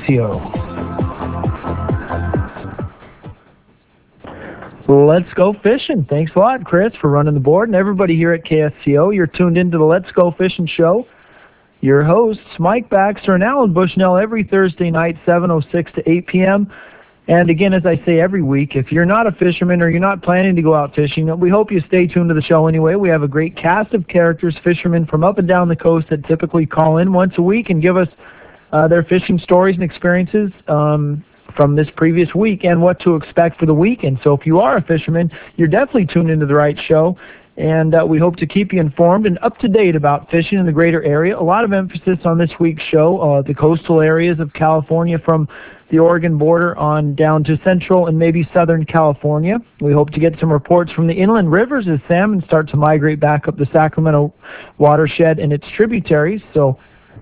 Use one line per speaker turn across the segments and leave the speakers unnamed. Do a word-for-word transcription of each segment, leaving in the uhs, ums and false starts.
C O. Let's go fishing. Thanks a lot, Chris, for running the board. And everybody here at K S C O, you're tuned into the Let's Go Fishing Show. Your hosts, Mike Baxter and Alan Bushnell, every Thursday night, seven oh six to eight p.m. And again, as I say every week, if you're not a fisherman or you're not planning to go out fishing, we hope you stay tuned to the show anyway. We have a great cast of characters, fishermen from up and down the coast that typically call in once a week and give us uh, their fishing stories and experiences um, from this previous week and what to expect for the weekend. So if you are a fisherman, you're definitely tuned into the right show. And uh, we hope to keep you informed and up to date about fishing in the greater area. A lot of emphasis on this week's show, uh, the coastal areas of California from the Oregon border on down to central and maybe southern California. We hope to get some reports from the inland rivers as salmon start to migrate back up the Sacramento watershed and its tributaries. So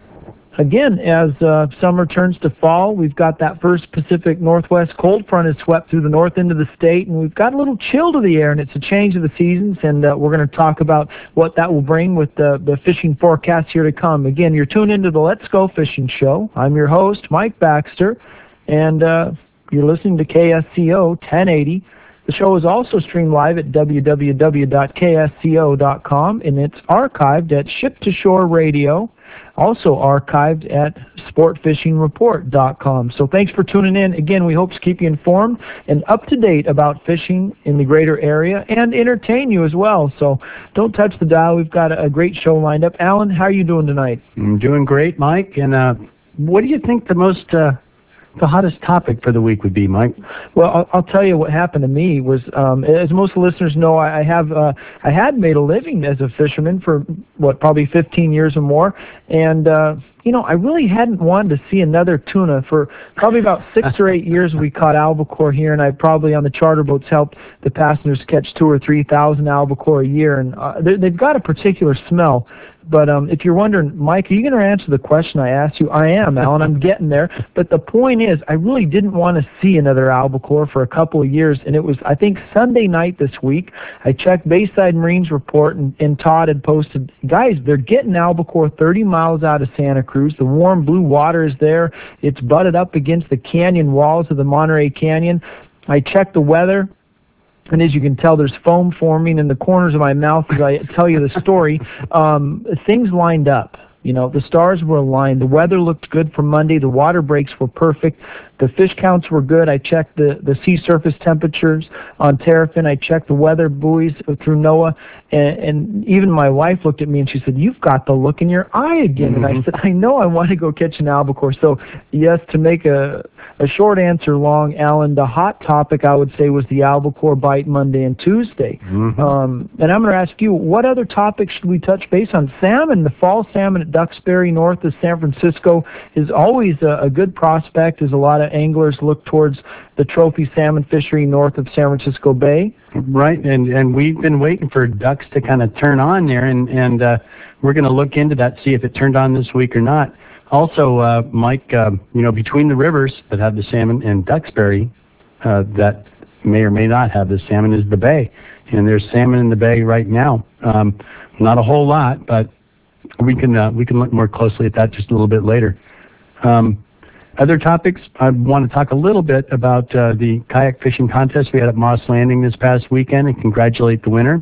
again, as uh, summer turns to fall, we've got that first Pacific Northwest cold front has swept through the north end of the state, and we've got a little chill to the air, and it's a change of the seasons, and uh, we're going to talk about what that will bring with the, the fishing forecast here to come. Again, you're tuned into the Let's Go Fishing Show. I'm your host, Mike Baxter, and uh, you're listening to K S C O ten eighty. The show is also streamed live at w w w dot k s c o dot com, and it's archived at Ship to Shore Radio, also archived at sport fishing report dot com. So thanks for tuning in. Again, we hope to keep you informed and up to date about fishing in the greater area and entertain you as well. So don't touch the dial. We've got a great show lined up. Alan, how are you doing tonight?
I'm doing great, Mike. And uh, what do you think the most... Uh The hottest topic for the week would be, Mike?
Well, I'll, I'll tell you what happened to me was, um, as most listeners know, I, I have uh, I had made a living as a fisherman for what probably fifteen years or more, and uh, you know I really hadn't wanted to see another tuna for probably about six or eight years. We caught albacore here, and I probably on the charter boats helped the passengers catch two or three thousand albacore a year, and uh, they've got a particular smell. But um, if you're wondering, Mike, are you going to answer the question I asked you? I am, Alan. I'm getting there. But the point is, I really didn't want to see another albacore for a couple of years. And it was, I think, Sunday night this week. I checked Bayside Marine's report, and, and Todd had posted, guys, they're getting albacore thirty miles out of Santa Cruz. The warm blue water is there. It's butted up against the canyon walls of the Monterey Canyon. I checked the weather. And as you can tell, there's foam forming in the corners of my mouth as I tell you the story. Um, things lined up. You know, the stars were aligned. The weather looked good for Monday. The water breaks were perfect. The fish counts were good. I checked the, the sea surface temperatures on Terrapin. I checked the weather buoys through NOAA. And, and even my wife looked at me and she said, "You've got the look in your eye again." Mm-hmm. And I said, "I know, I want to go catch an albacore." So, yes, to make a, a short answer long, Alan, the hot topic, I would say, was the albacore bite Monday and Tuesday. Mm-hmm. Um, and I'm going to ask you, what other topics should we touch base on? Salmon, the fall salmon at Duxbury, north of San Francisco, is always a, a good prospect as a lot of anglers look towards the trophy salmon fishery north of San Francisco Bay.
Right, and and we've been waiting for ducks to kind of turn on there, and, and uh, we're going to look into that, see if it turned on this week or not. Also, uh, Mike, uh, you know, between the rivers that have the salmon and Duxbury uh, that may or may not have the salmon is the bay, and there's salmon in the bay right now. Um, not a whole lot, but we can uh, we can look more closely at that just a little bit later. Um, other topics, I want to talk a little bit about uh, the kayak fishing contest we had at Moss Landing this past weekend and congratulate the winner.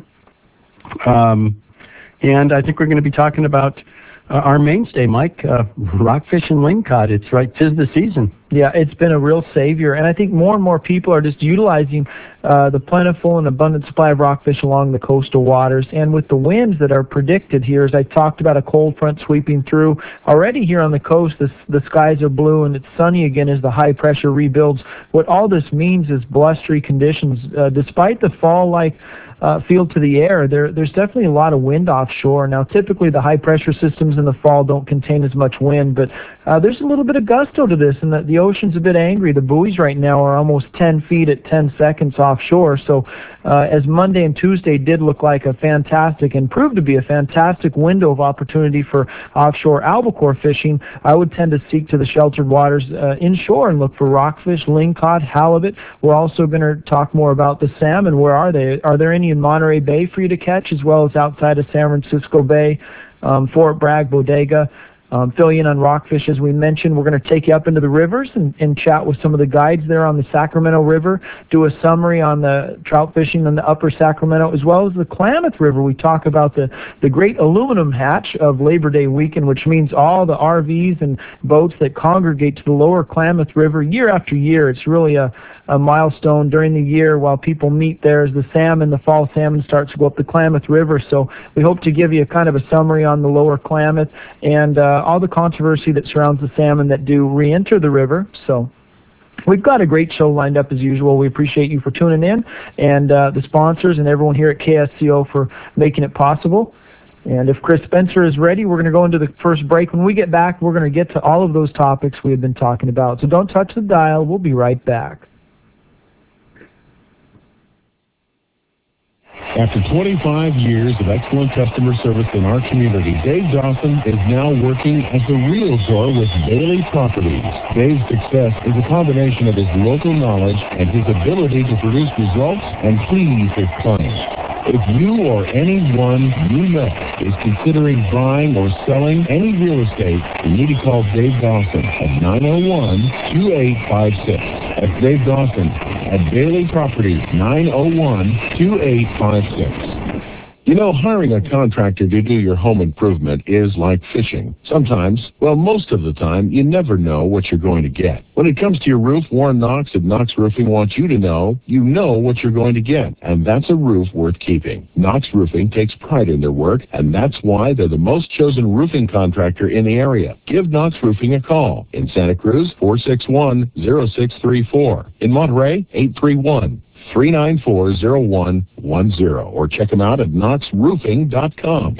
Um, and I think we're going to be talking about uh, our mainstay, Mike, uh, rockfish and lingcod. It's right, 'tis the season.
Yeah, it's been a real savior, and I think more and more people are just utilizing uh, the plentiful and abundant supply of rockfish along the coastal waters, and with the winds that are predicted here, as I talked about a cold front sweeping through, already here on the coast, the, the skies are blue and it's sunny again as the high pressure rebuilds. What all this means is blustery conditions. Uh, despite the fall-like Uh, feel to the air, there, there's definitely a lot of wind offshore. Now, typically the high-pressure systems in the fall don't contain as much wind, but uh, there's a little bit of gusto to this, and the, the ocean's a bit angry. The buoys right now are almost ten feet at ten seconds offshore, so uh, as Monday and Tuesday did look like a fantastic and proved to be a fantastic window of opportunity for offshore albacore fishing, I would tend to seek to the sheltered waters uh, inshore and look for rockfish, lingcod, halibut. We're also going to talk more about the salmon. Where are they? Are there any in Monterey Bay for you to catch, as well as outside of San Francisco Bay, um, Fort Bragg, Bodega? um, fill you in on rockfish, as we mentioned. We're going to take you up into the rivers and, and chat with some of the guides there on the Sacramento River, do a summary on the trout fishing in the upper Sacramento, as well as the Klamath River. We talk about the, the great aluminum hatch of Labor Day weekend, which means all the R Vs and boats that congregate to the lower Klamath River year after year. It's really a, a milestone during the year while people meet there as the salmon, the fall salmon starts to go up the Klamath River. So we hope to give you kind of a summary on the lower Klamath and uh, all the controversy that surrounds the salmon that do re-enter the river. So we've got a great show lined up as usual. We appreciate you for tuning in, and uh, the sponsors and everyone here at K S C O for making it possible. And if Chris Spencer is ready, we're going to go into the first break. When we get back, we're going to get to all of those topics we have been talking about. So don't touch the dial. We'll be right back.
After twenty-five years of excellent customer service in our community, Dave Dawson is now working as a realtor with Bailey Properties. Dave's success is a combination of his local knowledge and his ability to produce results and please his clients. If you or anyone you know is considering buying or selling any real estate, you need to call Dave Dawson at nine oh one, two eight five six. That's Dave Dawson at Bailey Properties, nine oh one, two eight five six. You know, hiring a contractor to do your home improvement is like fishing. Sometimes, well, most of the time, you never know what you're going to get. When it comes to your roof, Warren Knox at Knox Roofing wants you to know you know what you're going to get, and that's a roof worth keeping. Knox Roofing takes pride in their work, and that's why they're the most chosen roofing contractor in the area. Give Knox Roofing a call. In Santa Cruz, four six one, zero six three four. In Monterey, eight three one, three nine four, zero one one zero, or check them out at knox roofing dot com.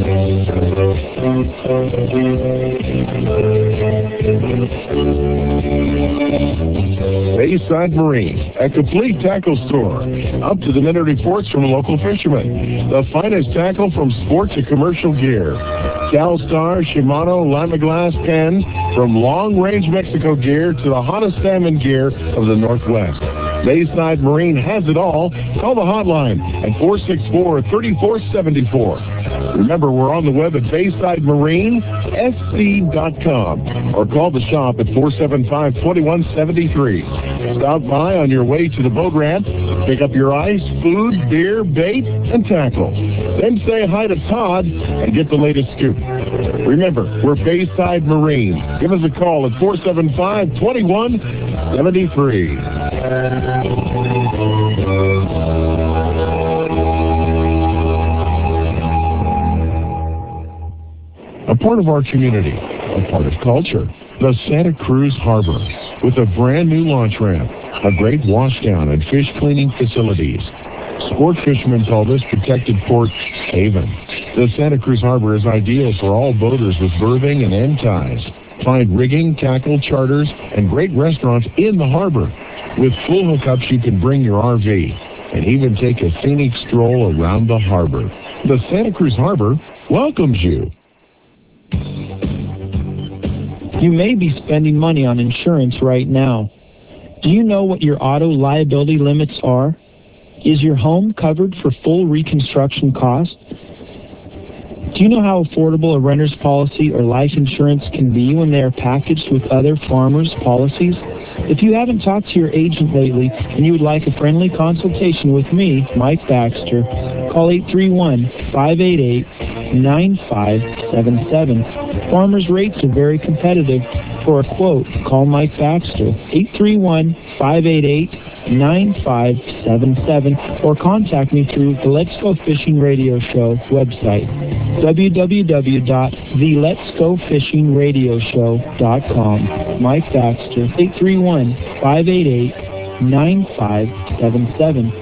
Bayside Marine, a complete tackle store. Up to the minute reports from local fishermen. The finest tackle from sport to commercial gear. CalStar, Shimano, Lima Glass, Penn, from long-range Mexico gear to the hottest salmon gear of the Northwest. Bayside Marine has it all. Call the hotline at four six four, three four seven four. Remember, we're on the web at bayside marine s c dot com or call the shop at four seven five, two one seven three. Stop by on your way to the boat ramp, pick up your ice, food, beer, bait, and tackle. Then say hi to Todd and get the latest scoop. Remember, we're Bayside Marine. Give us a call at four seven five, two one seven three. A part of our community, a part of culture, the Santa Cruz Harbor, with a brand new launch ramp, a great washdown and fish cleaning facilities. Sport fishermen call this protected port haven. The Santa Cruz Harbor is ideal for all boaters with berthing and end ties. Find rigging, tackle, charters, and great restaurants in the harbor. With full hookups, you can bring your R V and even take a scenic stroll around the harbor. The Santa Cruz Harbor welcomes you.
You may be spending money on insurance right now. Do you know what your auto liability limits are? Is your home covered for full reconstruction costs? Do you know how affordable a renter's policy or life insurance can be when they are packaged with other farmers' policies? If you haven't talked to your agent lately and you would like a friendly consultation with me, Mike Baxter, call eight three one, five eight eight, nine five seven seven. Farmers' rates are very competitive. For a quote, call Mike Baxter, eight three one, five eight eight, nine five seven seven, or contact me through the Let's Go Fishing Radio Show website, w w w dot the lets go fishing radio show dot com. Mike Baxter, eight three one, five eight eight, nine five seven seven.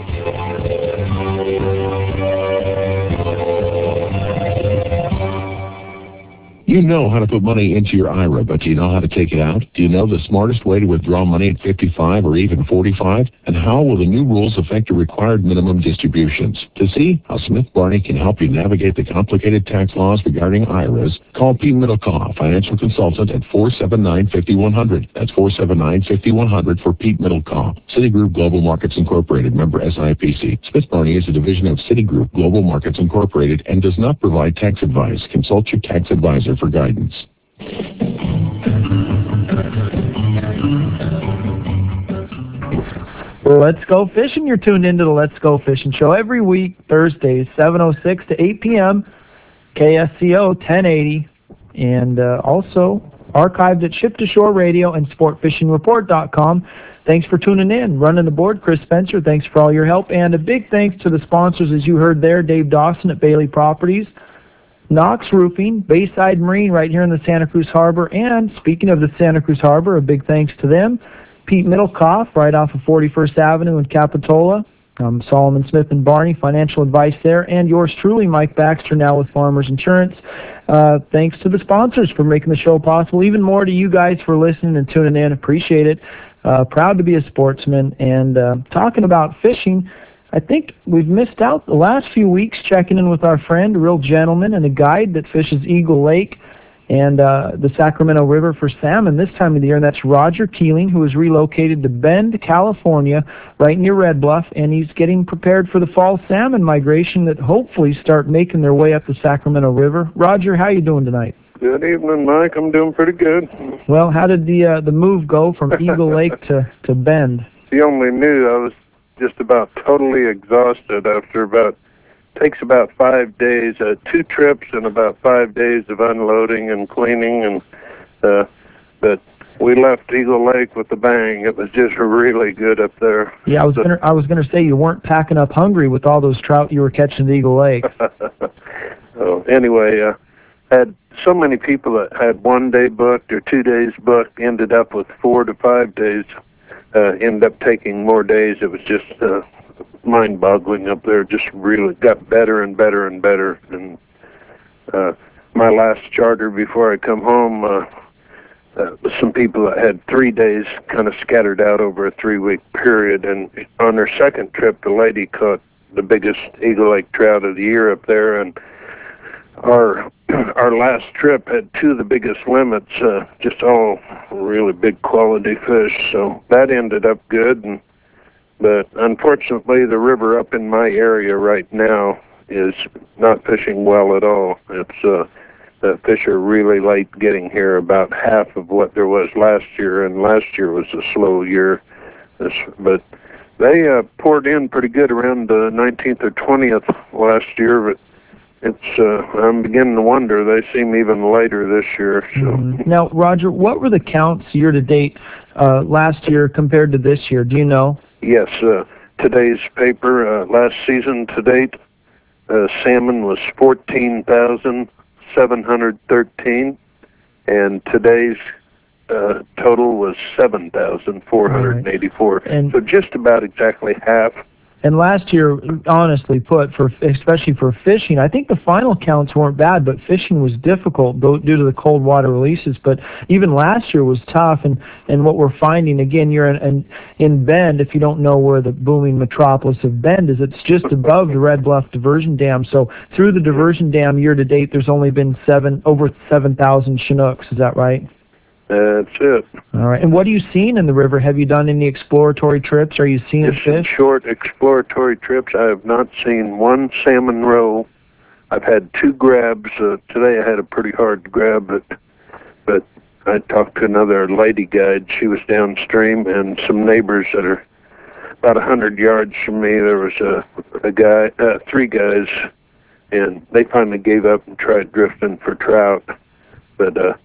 You know how to put money into your I R A, but do you know how to take it out? Do you know the smartest way to withdraw money at fifty-five or even forty-five? And how will the new rules affect your required minimum distributions? To see how Smith Barney can help you navigate the complicated tax laws regarding I R As, call Pete Middlecaw, financial consultant, at four seven nine, five one zero zero. That's four seven nine, five one zero zero for Pete Middlecaw. Citigroup Global Markets Incorporated, member S I P C. Smith Barney is a division of Citigroup Global Markets Incorporated and does not provide tax advice. Consult your tax advisor for guidance.
Let's Go Fishing. You're tuned into the Let's Go Fishing Show every week, Thursdays, seven oh six to eight p.m., K S C O ten eighty, and uh, also archived at Ship to Shore Radio and sport fishing report dot com. Thanks for tuning in. Running the board, Chris Spencer, thanks for all your help. And a big thanks to the sponsors, as you heard there, Dave Dawson at Bailey Properties, Knox Roofing, Bayside Marine right here in the Santa Cruz Harbor, and speaking of the Santa Cruz Harbor, a big thanks to them, Pete Middlecoff right off of forty-first Avenue in Capitola, um, Solomon Smith and Barney, financial advice there, and yours truly, Mike Baxter, now with Farmers Insurance. Uh, thanks to the sponsors for making the show possible. Even more to you guys for listening and tuning in. Appreciate it. Uh, proud to be a sportsman. And uh, talking about fishing, I think we've missed out the last few weeks checking in with our friend, a real gentleman and a guide that fishes Eagle Lake and uh, the Sacramento River for salmon this time of the year, and that's Roger Keeling, who is relocated to Bend, California, right near Red Bluff, and he's getting prepared for the fall salmon migration that hopefully start making their way up the Sacramento River. Roger, how you doing tonight?
Good evening, Mike. I'm doing pretty good.
Well, how did the uh, the move go from Eagle Lake to, to Bend?
You only knew I was just about totally exhausted after about takes about five days, uh, two trips and about five days of unloading and cleaning, and uh, but we left Eagle Lake with a bang. It was just really good up there.
Yeah, I was
so,
gonna I was gonna say you weren't packing up hungry with all those trout you were catching at Eagle Lake.
So anyway, uh, had so many people that had one day booked or two days booked ended up with four to five days. Uh, ended up taking more days. It was just uh, mind-boggling up there. Just really got better and better and better. And uh, my last charter before I come home, uh, uh, some people that had three days kind of scattered out over a three-week period. And on their second trip, the lady caught the biggest Eagle Lake trout of the year up there. And our our last trip had two of the biggest limits, uh, just all really big quality fish. So that ended up good. And But unfortunately, the river up in my area right now is not fishing well at all. It's uh, the fish are really late getting here, about half of what there was last year, and last year was a slow year. This, but they uh, poured in pretty good around the nineteenth or twentieth last year, but it's uh, I'm beginning to wonder. They seem even later this year. So.
Mm-hmm. Now, Roger, what were the counts year to date uh, last year compared to this year? Do you know?
Yes, uh, today's paper, uh, last season to date, uh, salmon was fourteen thousand seven hundred thirteen, and today's uh, total was seven thousand four hundred eighty-four.
Right.
So just about exactly half.
And last year, honestly put, for especially for fishing, I think the final counts weren't bad, but fishing was difficult due to the cold water releases. But even last year was tough, and, and what we're finding, again, you're in, in, in Bend, if you don't know where the booming metropolis of Bend is, it's just above the Red Bluff Diversion Dam. So through the Diversion Dam year to date, there's only been seven over seven thousand Chinooks. Is that right?
That's it.
All right. And what are you seeing in the river? Have you done any exploratory trips? Are you seeing
Just
fish?
Short exploratory trips. I have not seen one salmon roe. I've had two grabs. Uh, today I had a pretty hard grab, but but I talked to another lady guide. She was downstream, and some neighbors that are about a hundred yards from me. There was a a guy, uh, three guys, and they finally gave up and tried drifting for trout. But uh,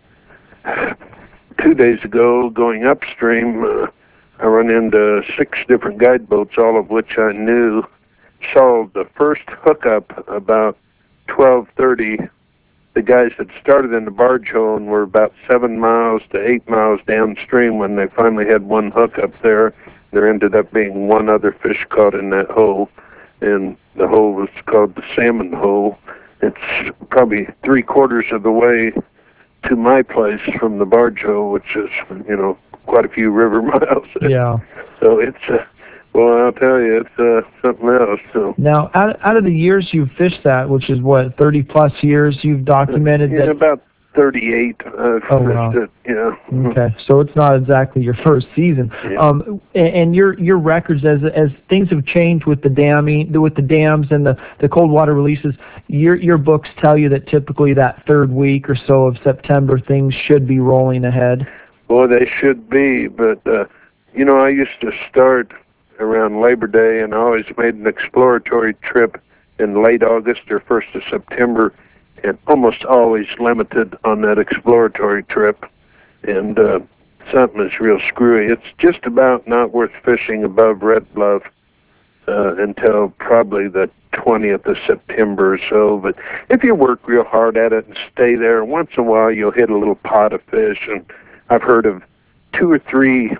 two days ago, going upstream, uh, I run into six different guide boats, all of which I knew. Saw the first hookup about twelve thirty. The guys had started in the barge hole and were about seven miles to eight miles downstream when they finally had one hookup there. There ended up being one other fish caught in that hole, and the hole was called the Salmon Hole. It's probably three quarters of the way to my place from the barge hole, which is, you know, quite a few river miles.
Yeah.
So it's, uh, well, I'll tell you, it's uh, something else. So
now, out, out of the years you've fished that, which is what, thirty plus years, you've documented
in
that.
about thirty-eight. Uh,
Oh, wow.
it, you know.
Okay, so it's not exactly your first season.
Yeah.
Um, and, and your your records, as as things have changed with the damming, with the dams and the, the cold water releases, your your books tell you that typically that third week or so of September, things should be rolling ahead.
Boy, they should be, but uh, you know, I used to start around Labor Day, and I always made an exploratory trip in late August or first of September, and almost always limited on that exploratory trip. And uh, something is real screwy. It's just about not worth fishing above Red Bluff uh, until probably the twentieth of September or so. But if you work real hard at it and stay there, once in a while you'll hit a little pot of fish. And I've heard of two or three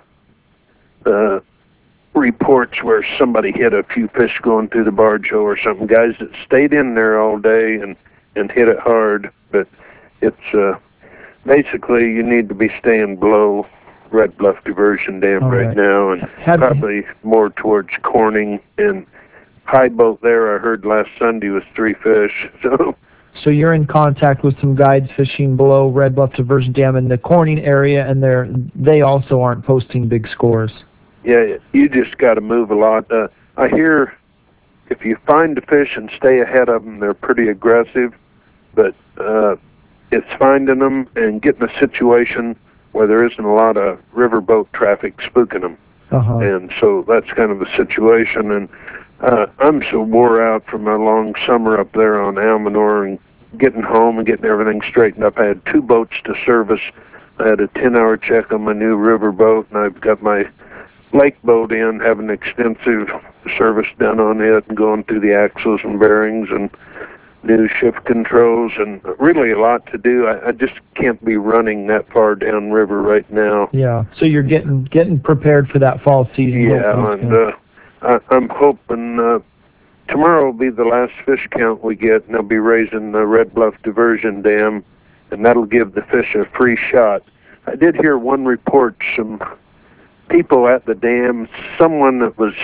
uh, reports where somebody hit a few fish going through the barge hole or something. Guys that stayed in there all day and, and hit it hard. But it's uh, basically you need to be staying below Red Bluff Diversion Dam
All
right,
right.
now, and
Have-
probably more towards Corning. And High Boat there, I heard last Sunday was three fish. So
So you're in contact with some guides fishing below Red Bluff Diversion Dam in the Corning area, and they're they also aren't posting big scores.
yeah, you just got to move a lot. Uh, I hear if you find the fish and stay ahead of them, they're pretty aggressive. But uh, it's finding them and getting a situation where there isn't a lot of riverboat traffic spooking them.
Uh-huh.
And so that's kind of the situation. And uh, I'm so wore out from my long summer up there on Almanor and getting home and getting everything straightened up. I had two boats to service. I had a ten-hour check on my new river boat, and I've got my lake boat in, having extensive service done on it and going through the axles and bearings and new shift controls, and really a lot to do. I, I just can't be running that far downriver right now.
Yeah. So you're getting getting prepared for that fall season.
Yeah,
hopefully
and
soon.
uh, I, I'm hoping uh, tomorrow will be the last fish count we get, and they'll be raising the Red Bluff Diversion Dam, and that'll give the fish a free shot. I did hear one report, some people at the dam, someone that was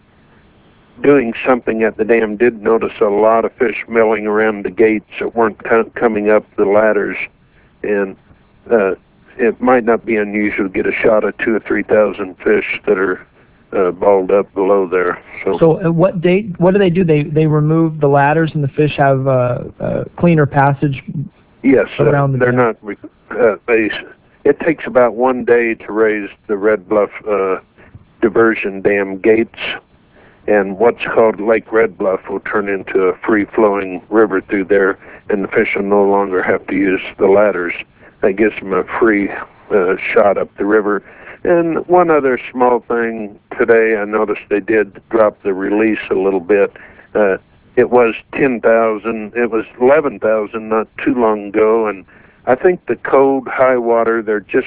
doing something at the dam did notice a lot of fish milling around the gates that weren't co- coming up the ladders, and uh, it might not be unusual to get a shot of two or three thousand fish that are uh, balled up below there. So,
So at what date? What do they do? They they remove the ladders, and the fish have uh, uh, cleaner passage.
yes, uh,
around the
they're
dam.
not. Re- uh, they, it takes about one day to raise the Red Bluff uh, Diversion Dam gates. And what's called Lake Red Bluff will turn into a free-flowing river through there, and the fish will no longer have to use the ladders. That gives them a free uh, shot up the river. And one other small thing today, I noticed they did drop the release a little bit. Uh, it was ten thousand, it was eleven thousand not too long ago, and I think the cold, high water, they're just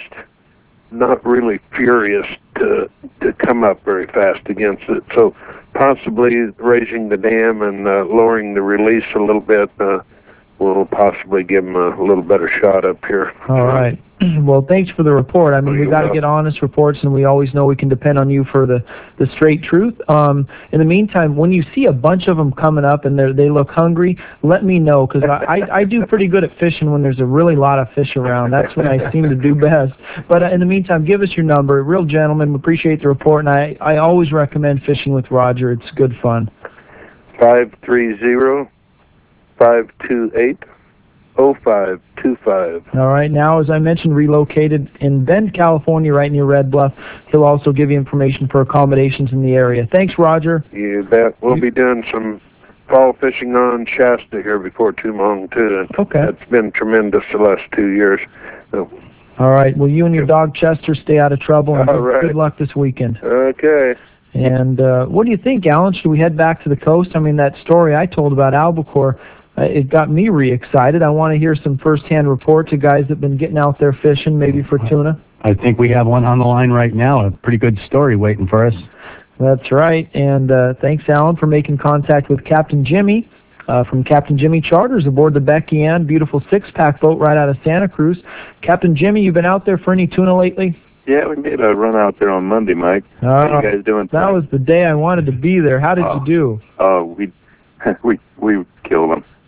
not really furious to to come up very fast against it. So possibly raising the dam and uh, lowering the release a little bit uh, will possibly give them a little better shot up here.
All right. Well, thanks for the report. I mean, we
You're
got to
welcome.
get honest reports, and we always know we can depend on you for the, the straight truth. Um, in the meantime, when you see a bunch of them coming up and they they look hungry, let me know, because I, I, I do pretty good at fishing when there's a really lot of fish around. That's when I seem to do best. But uh, in the meantime, give us your number. Real gentleman, we appreciate the report, and I, I always recommend fishing with Roger. It's good fun.
five three zero, five two eight, oh five two five.
All right, now, as I mentioned, relocated in Bend, California, right near Red Bluff. He'll also give you information for accommodations in the area. Thanks, Roger.
You bet. We'll be doing some fall fishing on Shasta here before too long, too. And
Okay.
It's been tremendous the last two years. So,
All right, well, you and your dog Chester stay out of trouble, and
All
good,
right.
good luck this weekend.
okay.
And uh, what do you think, Alan? Should we head back to the coast? I mean, that story I told about albacore, uh, it got me re-excited. I want to hear some first-hand reports of guys that have been getting out there fishing, maybe for tuna.
I think we have one on the line right now. A pretty good story waiting for us.
That's right. And uh, thanks, Alan, for making contact with Captain Jimmy uh, from Captain Jimmy Charters aboard the Becky Ann, beautiful six-pack boat right out of Santa Cruz. Captain Jimmy, you been out there for any tuna lately?
Yeah, we made a run out there on Monday, Mike.
Uh,
How you guys doing?
that was the day I wanted to be there. How did
Oh.
you do?
Uh, we we we killed them.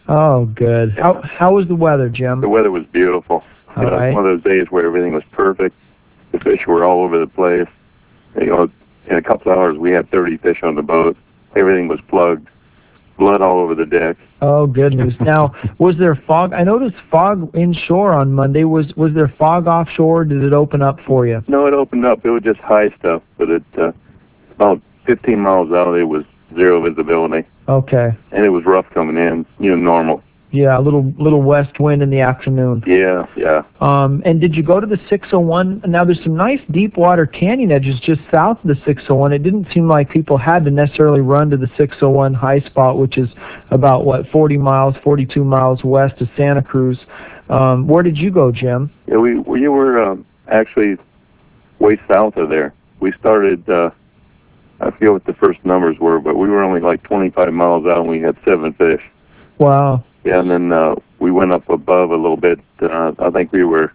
Oh, good. How how was the weather, Jim?
The weather was beautiful.
All
You know,
right.
It's one of those days where everything was perfect. The fish were all over the place. You know, in a couple of hours we had thirty fish on the boat. Everything was plugged. Blood all over the deck.
Oh, good news. Now, was there fog? I noticed fog inshore on Monday. Was was there fog offshore? Did it open up for you?
No, it opened up. It was just high stuff, but it uh, about fifteen miles out, it was zero visibility,
Okay.
and it was rough coming in. You know, normal.
Yeah, a little little west wind in the afternoon.
Yeah, yeah.
Um, and did you go to the six oh one? Now, there's some nice deep water canyon edges just south of the six oh one. It didn't seem like people had to necessarily run to the six oh one high spot, which is about, what, forty miles, forty-two miles west of Santa Cruz. Um, where did you go, Jim?
Yeah, we we were um, actually way south of there. We started. Uh, I forget what the first numbers were, but we were only like twenty-five miles out, and we had seven fish.
Wow.
Yeah, and then uh, we went up above a little bit. Uh, I think we were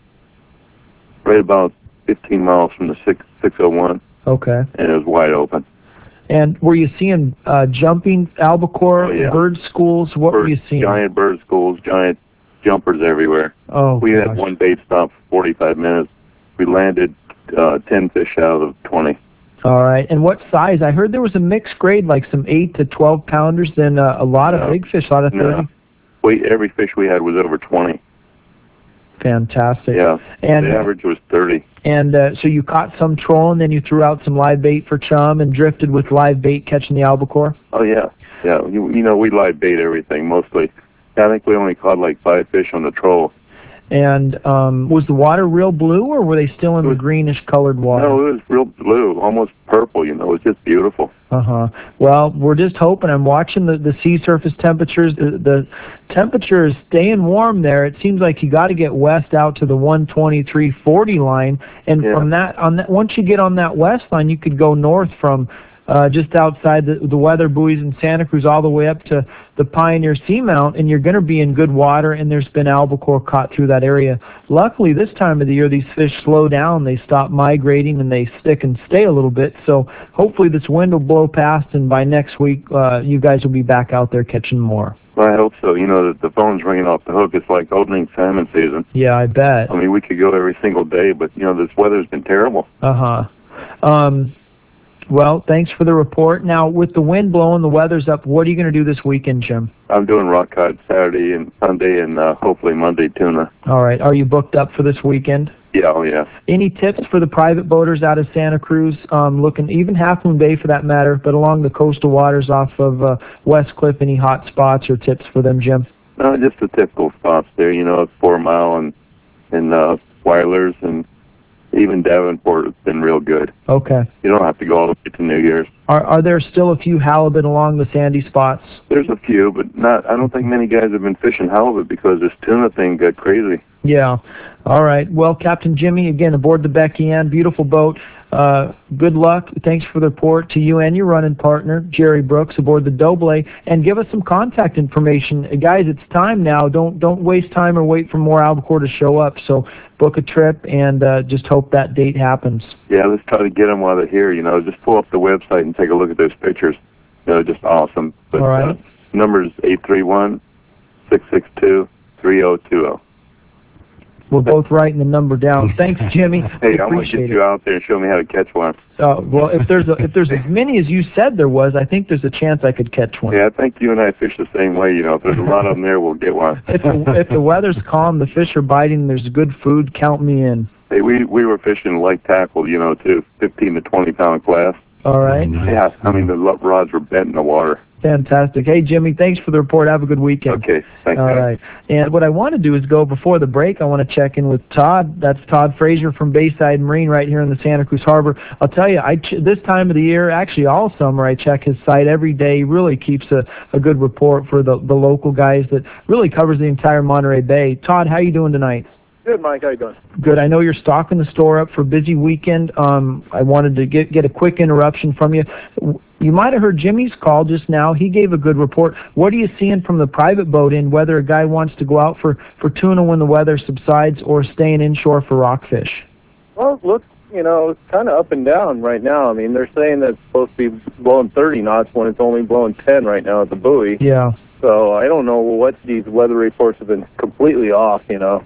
right about fifteen miles from the six six oh one,
Okay.
and it was wide open.
And were you seeing uh, jumping albacore,
Oh, yeah.
bird schools? What were
Bird-
you seeing?
Giant bird schools, giant jumpers everywhere.
Oh,
We
gosh.
had one bait stop for forty-five minutes. We landed uh, ten fish out of twenty.
All right. And what size? I heard there was a mixed grade, like some eight to twelve pounders, then uh, a lot of
No.
big fish, a lot of
No.
thirty.
We, every fish we had was over twenty.
Fantastic.
Yeah,
And
the average was thirty.
and uh, so you caught some troll, and then you threw out some live bait for chum, and drifted with live bait catching the albacore.
Oh, yeah. Yeah, you, you know, we live bait everything, mostly. I think we only caught like five fish on the troll.
And um, was the water real blue, or were they still in
It
the
was-
greenish colored water?
No, it was real blue, almost purple, you know. It was just beautiful.
Uh-huh. Well, we're just hoping. I'm watching the, the sea surface temperatures. The, the temperature is staying warm there. It seems like you got to get west out to the one twenty-three forty line, and
Yeah.
from that on that once you get on that west line, you could go north from uh, just outside the, the weather buoys in Santa Cruz all the way up to the Pioneer Seamount, and you're going to be in good water, and there's been albacore caught through that area. Luckily, this time of the year, these fish slow down. They stop migrating, and they stick and stay a little bit. So hopefully this wind will blow past, and by next week, uh, you guys will be back out there catching more.
Well, I hope so. You know, that the phone's ringing off the hook. It's like opening salmon season.
Yeah, I bet.
I mean, we could go every single day, but, you know, this weather's been terrible.
Uh-huh. Um, well, thanks for the report. Now, with the wind blowing, the weather's up, what are you going to do this weekend, Jim?
I'm doing rock cod Saturday and Sunday and uh, hopefully Monday tuna.
All right. Are you booked up for this weekend?
Yeah, oh, yeah.
Any tips for the private boaters out of Santa Cruz, um, looking, even Half Moon Bay for that matter, but along the coastal waters off of uh, West Cliff, any hot spots or tips for them, Jim?
No, just the typical spots there, you know, Four Mile and, and uh, Weilers, and even Davenport has been real good.
Okay.
You don't have to go all the way to New Year's.
Are are there still a few halibut along the sandy spots?
There's a few, but not. I don't think many guys have been fishing halibut because this tuna thing got crazy.
Yeah. All right. Well, Captain Jimmy, again, aboard the Becky Ann, beautiful boat. Uh, good luck. Thanks for the report to you and your running partner, Jerry Brooks, aboard the Doble. And give us some contact information. Uh, guys, it's time now. Don't don't waste time or wait for more albacore to show up. So book a trip and uh, just hope that date happens.
Yeah, let's try to get them while they're here. You know, just pull up the website and take a look at those pictures. You know, just awesome. But,
All right.
Uh, number is eight three one, six six two, three zero two zero.
We're both writing the number down. Thanks, Jimmy.
Hey, I'm gonna
Appreciate
get
it.
you out there and show me how to catch one.
Uh, well, if there's a, if there's as many as you said there was, I think there's a chance I could catch one.
Yeah, I think you and I fish the same way. You know, if there's a lot of them there, we'll get one.
If the, if the weather's calm, the fish are biting, there's good food, count me in.
Hey, we we were fishing light tackle, you know, too, fifteen to twenty pound class.
All right.
Yeah, I mean the lo- rods were bent in the water.
Fantastic. Hey, Jimmy, thanks for the report. Have a good weekend.
Okay, thanks.
All
guys.
right. And what I want to do is go before the break. I want to check in with Todd. That's Todd Frazier from Bayside Marine right here in the Santa Cruz Harbor. I'll tell you, I ch- this time of the year, actually all summer, I check his site every day. He really keeps a, a good report for the, the local guys that really covers the entire Monterey Bay. Todd, how you doing tonight?
Good, Mike. How you doing?
Good. I know you're stocking the store up for a busy weekend. Um, I wanted to get get a quick interruption from you. You might have heard Jimmy's call just now. He gave a good report. What are you seeing from the private boat end, whether a guy wants to go out for, for tuna when the weather subsides or staying inshore for rockfish?
Well, look, you know, it's kind of up and down right now. I mean, they're saying that it's supposed to be blowing thirty knots when it's only blowing ten right now at the buoy.
Yeah.
so I don't know what these weather reports have been completely off, you know.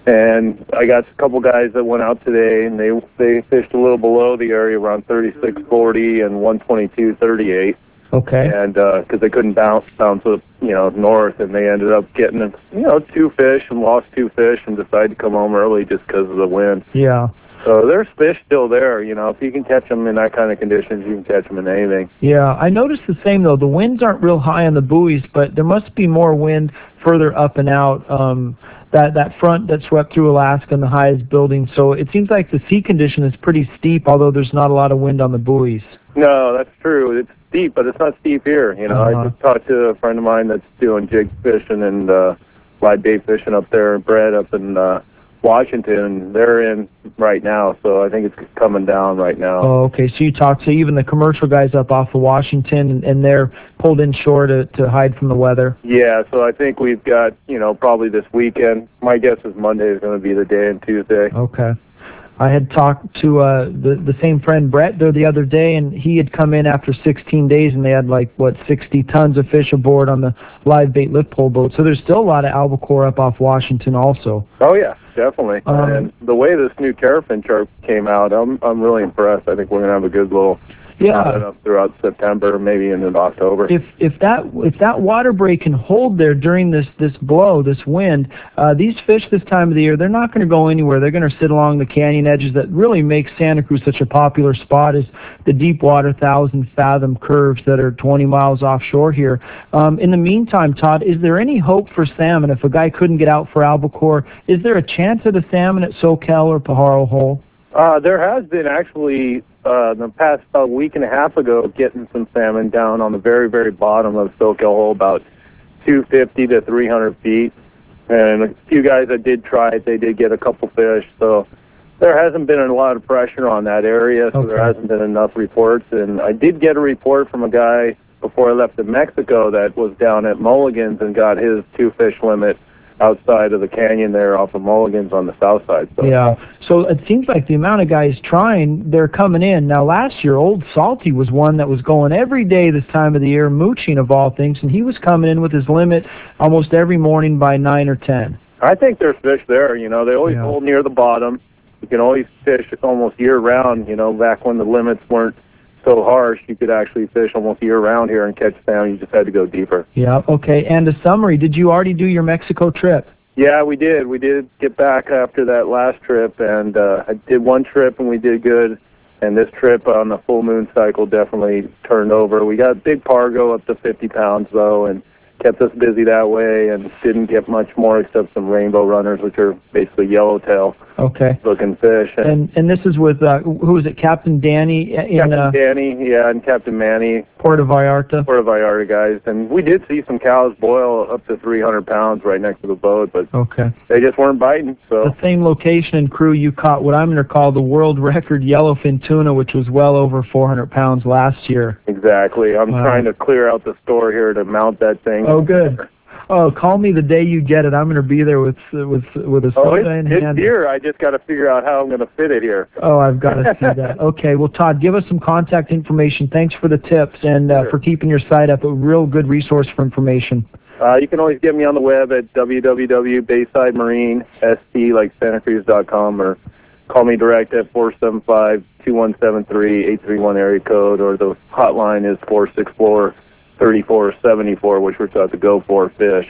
And I got a couple guys that went out today, and they they fished a little below the area around thirty-six forty and one twenty-two thirty-eight.
Okay.
And because uh, they couldn't bounce down to you know north, and they ended up getting you know two fish and lost two fish and decided to come home early just because of the wind.
Yeah.
So there's fish still there. You know, if you can catch them in that kind of conditions, you can catch them in anything.
Yeah, I noticed the same though. The winds aren't real high on the buoys, but there must be more wind further up and out. Um, that that front that swept through Alaska and the highest building. So it seems like the sea condition is pretty steep, although there's not a lot of wind on the buoys.
No, that's true. It's steep, but it's not steep here. You know,
Uh-huh.
I just talked to a friend of mine that's doing jig fishing and uh, live bait fishing up there, Brett up in uh, Washington. They're in right now, so I think it's coming down right now.
Oh, okay. So you talked to even the commercial guys up off of Washington, and, and they're pulled inshore to, to hide from the weather.
Yeah, so I think we've got, you know, probably this weekend. My guess is Monday is going to be the day and Tuesday.
Okay. I had talked to uh, the the same friend Brett there the other day, and he had come in after sixteen days, and they had like what sixty tons of fish aboard on the live bait lift pole boat. So there's still a lot of albacore up off Washington also.
Oh yeah, definitely.
Um,
and the way this new terrapin chart came out, I'm I'm really impressed. I think we're going to have a good little
Yeah.
run up throughout September, maybe into October.
If if that if that water break can hold there during this this blow, this wind, uh, these fish this time of the year, they're not going to go anywhere. They're going to sit along the canyon edges that really make Santa Cruz such a popular spot, is the deep water thousand fathom curves that are twenty miles offshore here. Um, in the meantime, Todd, is there any hope for salmon? If a guy couldn't get out for albacore, is there a chance of the salmon at Soquel or Pajaro Hole?
Uh, there has been actually, uh, in the past uh, week and a half ago, getting some salmon down on the very, very bottom of Soquel Hole, about two fifty to three hundred feet. And a few guys that did try it, they did get a couple fish. So there hasn't been a lot of pressure on that area, so
Okay.
there hasn't been enough reports. And I did get a report from a guy before I left to Mexico that was down at Mulligan's and got his two fish limit outside of the canyon there off of Mulligan's on the south side. So.
Yeah. So it seems like the amount of guys trying, they're coming in. Now, last year, Old Salty was one that was going every day this time of the year, mooching of all things, and he was coming in with his limit almost every morning by nine or ten.
I think there's fish there. You know, they always
Yeah.
hold near the bottom. You can always fish almost year-round. You know, back when the limits weren't so harsh, you could actually fish almost year-round here and catch salmon. You just had to go deeper.
Yeah. Okay. And a summary, did you already do your Mexico trip?
Yeah, we did. We did get back after that last trip, and uh, I did one trip and we did good. And this trip on the full moon cycle definitely turned over. We got big pargo up to fifty pounds though, and kept us busy that way, and didn't get much more except some rainbow runners, which are basically yellowtail
Okay.
looking fish. And,
And and this is with, uh, who is it, Captain Danny in
Captain
uh,
Danny, yeah, and Captain Manny,
Puerto Vallarta?
Puerto Vallarta guys. And we did see some cows boil up to three hundred pounds right next to the boat, but
Okay.
they just weren't biting. So
The same location and crew you caught what I'm going to call the world record yellowfin tuna, which was well over four hundred pounds last year.
exactly. I'm
Wow.
trying to clear out the store here to mount that thing.
Oh, good. Oh, call me the day you get it. I'm going to be there with with with a
Oh,
soda
it's,
in
it's
hand.
here. I just got to figure out how I'm going to fit it here.
Oh, I've got to see that. Okay, well, Todd, give us some contact information. Thanks for the tips and uh,
Sure.
for keeping your site up. A real good resource for information.
Uh, you can always get me on the web at w w w dot bayside marine s t like santa cruz dot com, or call me direct at four seven five, two one seven three, eight three one area code, or the hotline is four six four, three four seven four, which we're about to go for fish.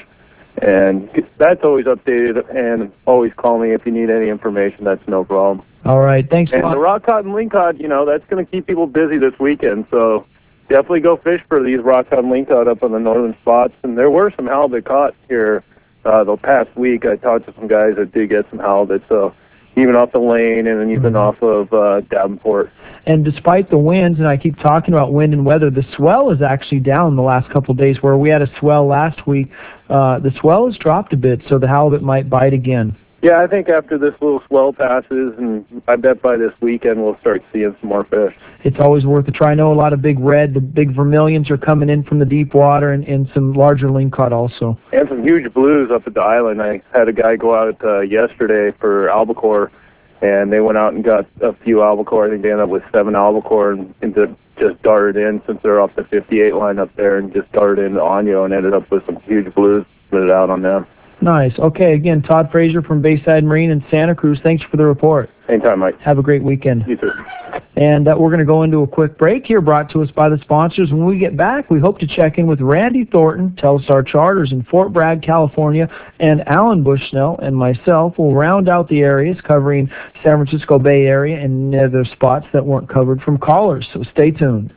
And that's always updated, and always call me if you need any information. That's no problem.
All right, thanks a
And the
lot.
rock cod and lingcod, you know, that's going to keep people busy this weekend. So definitely go fish for these rock cod and lingcod up on the northern spots. And there were some halibut caught here uh, the past week. I talked to some guys that did get some halibut. So even off the lane and then even off of uh, Davenport.
And despite the winds, and I keep talking about wind and weather, the swell is actually down the last couple of days. Where we had a swell last week, uh, the swell has dropped a bit, so the halibut might bite again.
Yeah, I think after this little swell passes, and I bet by this weekend we'll start seeing some more fish.
It's always worth a try. I know a lot of big red, the big vermilions are coming in from the deep water, and, and some larger lingcod also.
And some huge blues up at the island. I had a guy go out uh, yesterday for albacore, and they went out and got a few albacore. I think they ended up with seven albacore and into just darted in since they're off the fifty-eight line up there, and just darted into Onyo and ended up with some huge blues. Put it out on them.
Nice. Okay, again, Todd Frazier from Bayside Marine in Santa Cruz. Thanks for the report.
Anytime, Mike.
Have a great weekend.
You too.
And uh, we're going to go into a quick break here, brought to us by the sponsors. When we get back, we hope to check in with Randy Thornton, Telstar Charters in Fort Bragg, California, and Alan Bushnell and myself will round out the areas covering San Francisco Bay Area and other spots that weren't covered from callers. So stay tuned.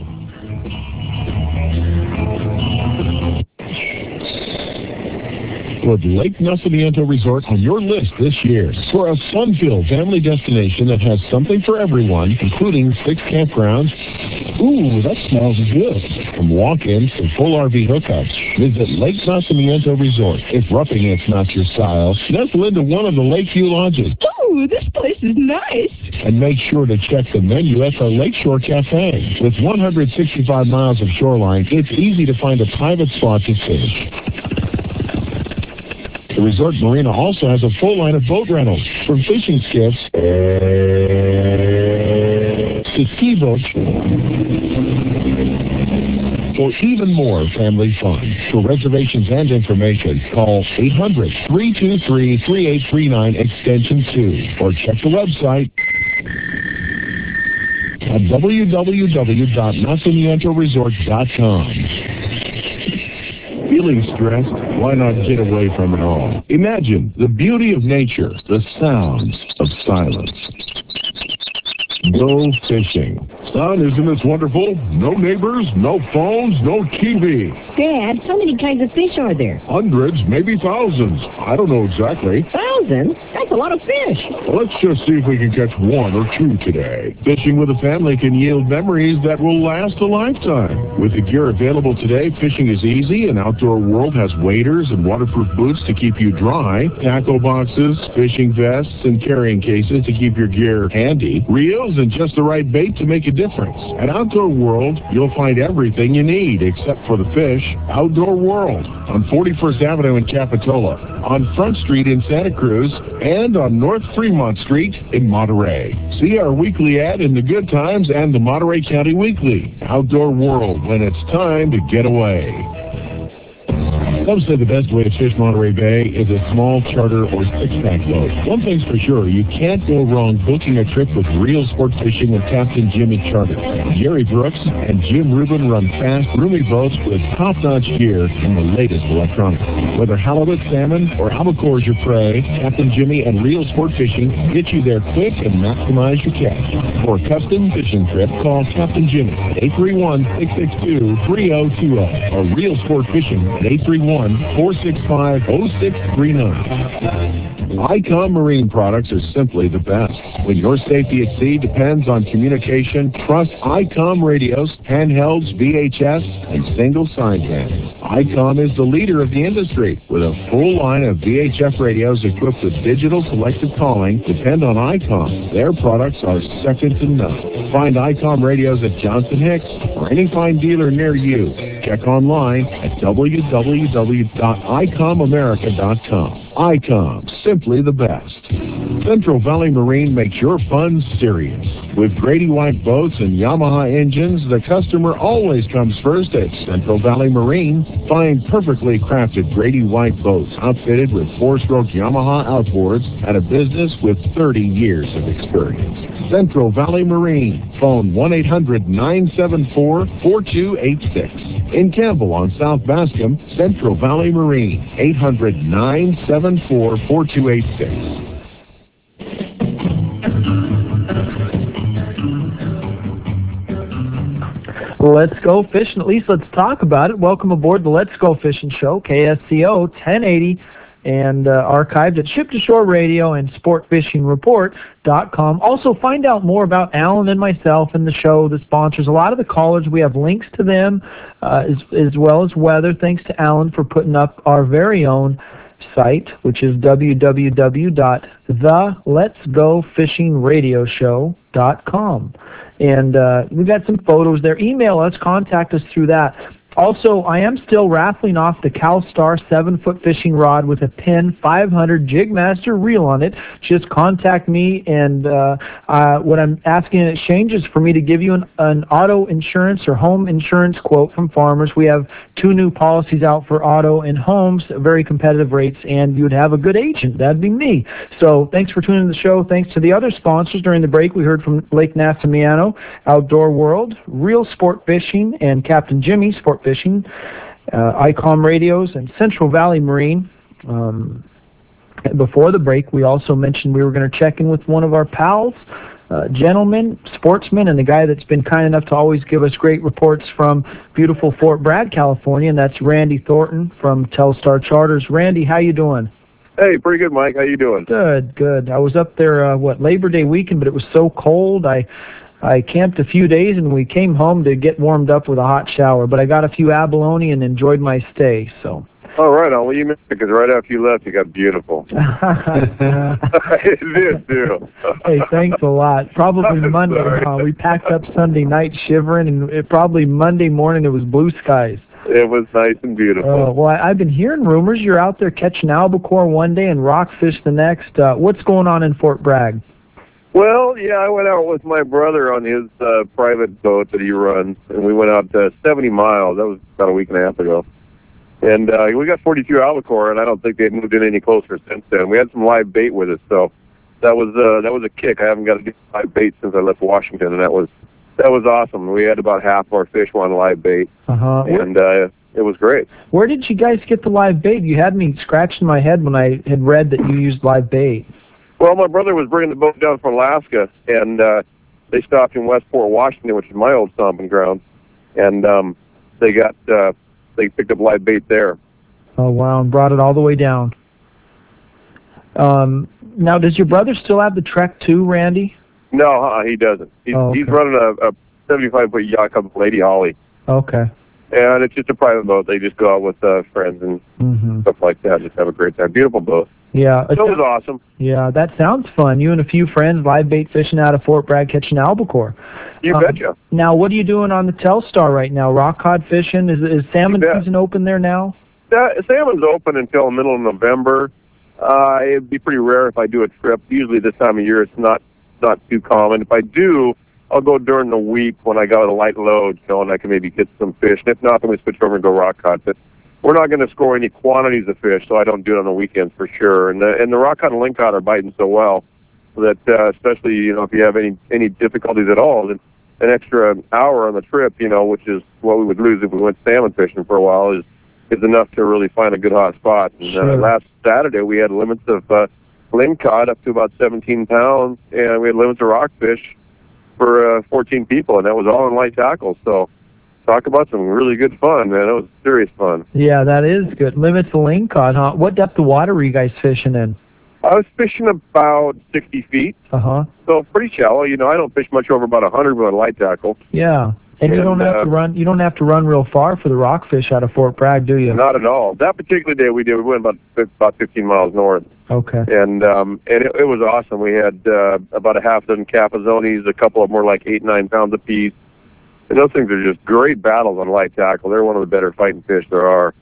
Put Lake Nacimiento Resort on your list this year for a fun-filled family destination that has something for everyone, including six campgrounds. Ooh, that smells good. From walk-ins to full R V hookups, visit Lake Nacimiento Resort. If roughing it's not your style, nestle into one of the Lakeview lodges.
Ooh, this place is nice.
And make sure to check the menu at the Lakeshore Cafe. With one hundred sixty-five miles of shoreline, it's easy to find a private spot to fish. The resort marina also has a full line of boat rentals, from fishing skiffs to ski boats, for even more family fun. For reservations and information, call eight hundred, three two three, three eight three nine, extension two, or check the website at w w w dot nacimiento resort dot com. Feeling stressed? Why not get away from it all? Imagine the beauty of nature, the sounds of silence. Go fishing. Son, isn't this wonderful? No neighbors, no phones, no T V.
Dad, how many kinds of fish are there?
Hundreds, maybe thousands. I don't know exactly.
Thousands? That's a lot of fish.
Well, let's just see if we can catch one or two today. Fishing with a family can yield memories that will last a lifetime. With the gear available today, fishing is easy, and Outdoor World has waders and waterproof boots to keep you dry, tackle boxes, fishing vests, and carrying cases to keep your gear handy, reels, and just the right bait to make a difference. At Outdoor World, you'll find everything you need except for the fish. Outdoor World on forty-first Avenue in Capitola, on Front Street in Santa Cruz, and on North Fremont Street in Monterey. See our weekly ad in the Good Times and the Monterey County Weekly. Outdoor World, when it's time to get away. Some say the best way to fish Monterey Bay is a small charter or six-pack boat. One thing's for sure, you can't go wrong booking a trip with Real Sport Fishing with Captain Jimmy Charter. Jerry Brooks and Jim Rubin run fast, roomy boats with top-notch gear and the latest electronics. Whether halibut, salmon, or albacore is your prey, Captain Jimmy and Real Sport Fishing get you there quick and maximize your catch. For a custom fishing trip, call Captain Jimmy at eight three one, six six two, three zero two zero or Real Sport Fishing at eight three one, four six five, zero six three nine. ICOM Marine products are simply the best. When your safety at sea depends on communication, trust ICOM radios, handhelds, V H S, and single sideband. ICOM is the leader of the industry with a full line of V H F radios equipped with digital selective calling. Depend on ICOM. Their products are second to none. Find ICOM radios at Johnson Hicks or any fine dealer near you. Check online at w w w dot icom america dot com. ICOM, simply the best. Central Valley Marine makes your fun serious. With Grady White boats and Yamaha engines, the customer always comes first at Central Valley Marine. Find perfectly crafted Grady White boats outfitted with four-stroke Yamaha outboards at a business with thirty years of experience. Central Valley Marine. Phone one eight hundred, nine seven four, four two eight six. In Campbell on South Bascom, Central Valley Marine. eight hundred, nine seven four, four two eight six.
Let's go fishing. At least let's talk about it. Welcome aboard the Let's Go Fishing Show, K S C O ten eighty, and uh, archived at Ship to Shore Radio and sport fishing report dot com. Also, find out more about Alan and myself and the show, the sponsors. A lot of the callers, we have links to them, uh, as, as well as weather. Thanks to Alan for putting up our very own site, which is w w w dot the lets go fishing radio show dot com. And uh, we've got some photos there. Email us, contact us through that. Also, I am still raffling off the CalStar seven-foot fishing rod with a Penn five hundred Jigmaster reel on it. Just contact me, and uh, uh, what I'm asking in exchange is for me to give you an, an auto insurance or home insurance quote from Farmers. We have two new policies out for auto and homes, very competitive rates, and you'd have a good agent. That'd be me. So thanks for tuning in the show. Thanks to the other sponsors. During the break, we heard from Lake Nastamiano, Outdoor World, Real Sport Fishing, and Captain Jimmy Sport Fishing, uh, ICOM Radios, and Central Valley Marine. Um, before the break, we also mentioned we were going to check in with one of our pals, uh, gentleman, sportsman, and the guy that's been kind enough to always give us great reports from beautiful Fort Bragg, California, and that's Randy Thornton from Telstar Charters. Randy, how you doing?
Hey, pretty good, Mike. How you doing?
Good, good. I was up there, uh, what, Labor Day weekend, but it was so cold. I I camped a few days, and we came home to get warmed up with a hot shower. But I got a few abalone and enjoyed my stay. So.
Oh, right on. Well, you missed it because right after you left, you got beautiful. It did, too.
Hey, thanks a lot. Probably Monday. Uh, we packed up Sunday night shivering, and it, probably Monday morning it was blue skies.
It was nice and beautiful.
Uh, well, I, I've been hearing rumors you're out there catching albacore one day and rockfish the next. Uh, what's going on in Fort Bragg?
Well, yeah, I went out with my brother on his uh, private boat that he runs, and we went out uh, seventy miles. That was about a week and a half ago. And uh, we got forty-two albacore, and I don't think they've moved in any closer since then. We had some live bait with us, so that was uh, that was a kick. I haven't got to get live bait since I left Washington, and that was that was awesome. We had about half our fish on live bait,
uh-huh.
and uh, it was great.
Where did you guys get the live bait? You had me scratching my head when I had read that you used live bait.
Well, my brother was bringing the boat down from Alaska, and uh, they stopped in Westport, Washington, which is my old stomping ground, and um, they got uh, they picked up live bait there.
Oh wow! And brought it all the way down. Um, now, does your brother still have the Trek two, Randy?
No, uh, he doesn't. He's,
oh, okay.
he's running a, a seventy-five foot yacht called Lady Holly.
Okay.
And it's just a private boat. They just go out with uh, friends and
mm-hmm.
stuff like that. Just have a great time. Beautiful boat.
Yeah.
It was awesome.
Yeah, that sounds fun. You and a few friends live bait fishing out of Fort Bragg catching albacore.
You
um,
betcha.
Now, what are you doing on the Telstar right now? Rock cod fishing? Is, is salmon season open there now?
Uh, salmon's open until the middle of November. Uh, it'd be pretty rare if I do a trip. Usually this time of year it's not not too common. If I do, I'll go during the week when I got a light load, you know, and I can maybe get some fish. And if not, then we switch over and go rock cod. But we're not going to score any quantities of fish, so I don't do it on the weekends for sure. And the, and the rock cod and ling cod are biting so well that, uh, especially, you know, if you have any any difficulties at all, then an extra hour on the trip, you know, which is what we would lose if we went salmon fishing for a while, is is enough to really find a good hot spot. And
sure.
uh, last Saturday we had limits of uh, ling cod up to about seventeen pounds, and we had limits of rockfish for uh, fourteen people, and that was all in light tackle. So talk about some really good fun, man. It was serious fun.
Yeah, that is good. Limits of ling cod, huh? What depth of water were you guys fishing in?
I was fishing about sixty feet,
uh-huh.
so pretty shallow. You know, I don't fish much over about one hundred with a light tackle.
Yeah. And, and you don't have uh, to run. You don't have to run real far for the rockfish out of Fort Bragg, do you?
Not at all. That particular day we did. We went about about fifteen miles north.
Okay.
And um, and it, it was awesome. We had uh, about a half dozen capazones. A couple of them were like eight, nine pounds apiece. And those things are just great battles on light tackle. They're one of the better fighting fish there are.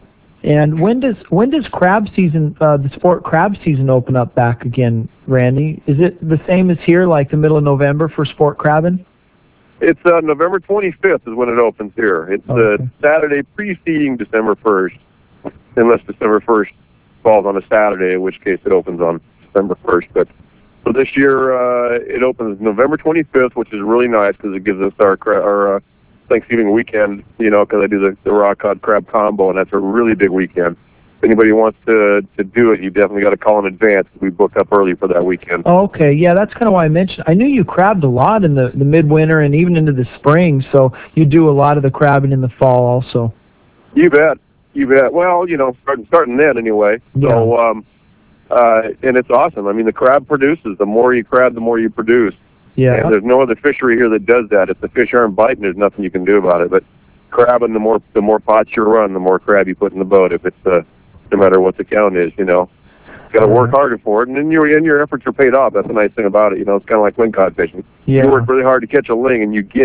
And when does when does crab season, uh, the sport crab season, open up back again, Randy? Is it the same as here, like the middle of November for sport crabbing?
It's uh, November twenty-fifth is when it opens here. It's
okay.
uh, Saturday preceding December first, unless December first falls on a Saturday, in which case it opens on December first. But so this year uh, it opens November twenty-fifth, which is really nice because it gives us our our uh, Thanksgiving weekend. You know, because I do the, the rock cod crab combo, and that's a really big weekend. If anybody wants to to do it, you definitely got to call in advance. We book up early for that weekend.
Oh, okay, yeah, that's kind of why I mentioned. I knew you crabbed a lot in the, the midwinter and even into the spring, so you do a lot of the crabbing in the fall also.
You bet, you bet. Well, you know, starting starting then anyway.
Yeah.
So, um, uh, and it's awesome. I mean, the crab produces. The more you crab, the more you produce.
Yeah.
And there's no other fishery here that does that. If the fish aren't biting, there's nothing you can do about it. But crabbing, the more the more pots you run, the more crab you put in the boat. If it's uh, no matter what the count is, you know, you got to work harder for it, and then your and your efforts are paid off. That's the nice thing about it. You know, it's kind of like ling cod fishing.
Yeah.
You work really hard to catch a ling, and you get it